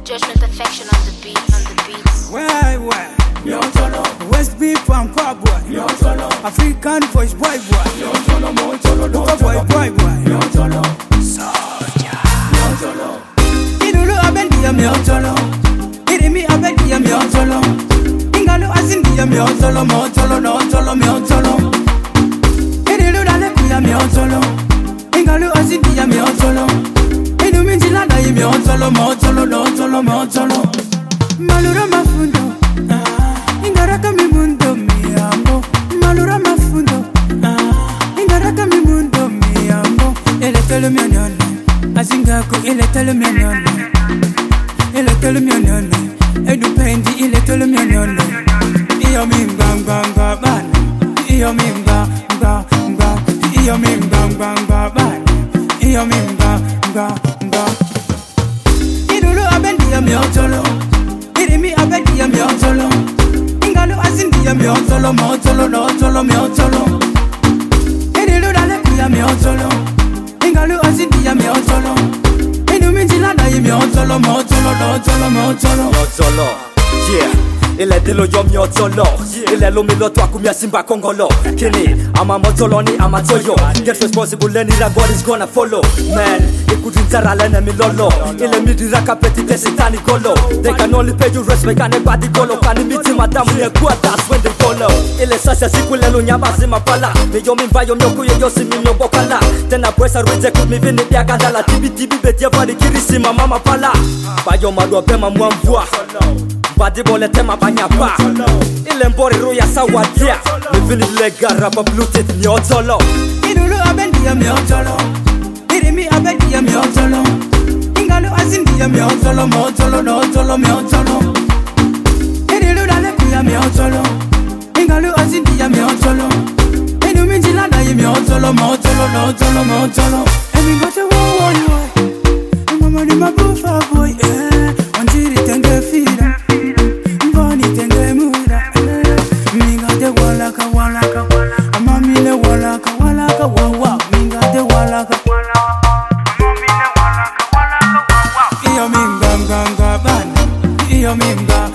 Judgment Perfection on the beat, on the beats. Where? West Beef and Pop Boy. African voice boy. Boy. Soldier. Idulu abendia miotolo. Irimi abendia miotolo. Ingalo azindia miotolo, miotolo. Idulu dale kuya miotolo. Ingalo azindia miotolo. Idumi njilada miotolo, miotolo. Malura mafundo. Ingaraka mi mundo mi amo. Malura mafundo. Ingaraka mi mundo mi amo. Eletele mi onone. Azingako eletele mi onone. Eletele mi onone. Edu pendi eletele mi onone. Iyo mi banga bana. Iyo mi banga. Iyo mi banga bana. Iyo mi banga. Idulu abendia mi otolo. Irimi abendia mi otolo. Ingalo azindia mi otolo, miotolo. Idulu dale kuya mi otolo. Ingalo azindia mi otolo. Idumi njilada mi otolo, miotolo. Yeah. Ile dilo yo miotolo. Ile lo milo to akumia simba kongolo. Kini ama motolo ni ama toyo. Get responsible any that God is gonna follow. Man, ikudinzara lene milolo. Ile midira kapeti desitani golo. They can only pay you respect and body golo. Kani miti madamu ye quarters when they follow. Ile sasa siku lelo nyamba zima pala. Me yo mimba yo myoku ye yo simi myo bokala. Tena pressa reject with me vini bia gandala. Tibi betia vari kirisi mama pala. Bayo madwa pema mwamvua. Badi bole tema banyapa. Ile mbori roya sawadia. Living illegal rapa bluetooth miotolo. Idulu abendia miotolo. Irimi abendia miotolo. Ingalo azindia miotolo, miotolo. Idulu dale kuya miotolo. Ingalo azindia miotolo. Idumi njilada miotolo, miotolo. Emi gote wo. Mama ni mabufa boy. Wanjiri tenge fira. Walaka, amamile walaka, wawa, minga de walaka. Iyo minga bana, iyo minga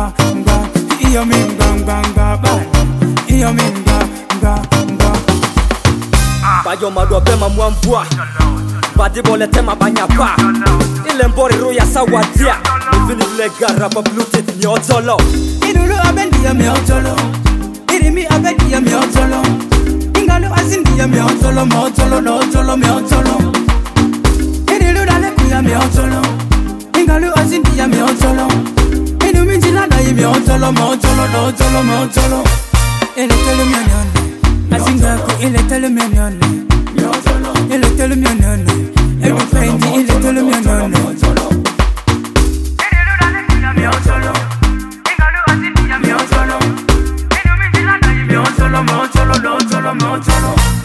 bana, iyo minga. Bayo madwa pema mwamvua. Badi bole tema banyapa. Ile mbori roya sawadia. Living illegal rapa bluetooth miotolo. Idulu abendia miotolo. Irimi abendia miotolo. Ingalo azindia miotolo, miotolo. Idulu dale kuya miotolo. Ingalo azindia miotolo. Idumi njilada miotolo, miotolo. Eletele mi onone. Azingako eletele mi onone. Eletele mi onone. Edu pendi eletele mi onone. Idulu dale kuya miotolo. Ingalo azindia miotolo. Miotolo.